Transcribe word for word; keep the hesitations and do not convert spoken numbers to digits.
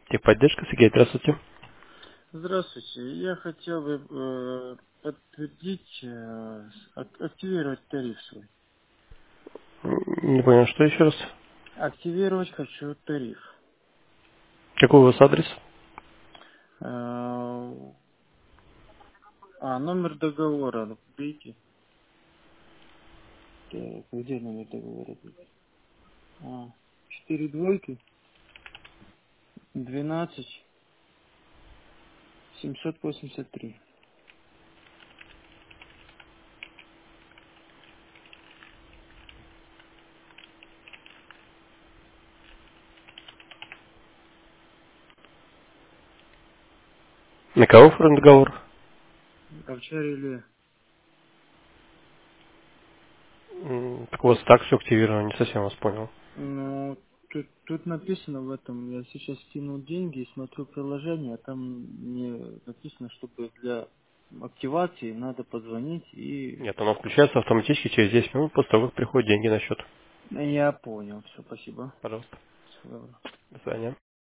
Техподдержка, Сергей, здравствуйте. Здравствуйте. Я хотел бы э, подтвердить, э, ак- активировать тариф свой. М, Не понял, что еще раз? Активировать хочу тариф. Какой у вас адрес? Э, А, номер договора, видите? Так, где номер договора? А, четыре двойки, двенадцать, семьсот восемьдесят три. На кого оформлен договор? Овчарили. М, Так у вас так все активировано, не совсем вас понял. Ну, тут, тут написано в этом, я сейчас скинул деньги и смотрю приложение, а там мне написано, чтобы для активации надо позвонить и... Нет, оно включается автоматически через десять минут после того, как приходят деньги на счет. Я понял, все, спасибо. Пожалуйста. Всего доброго. До свидания.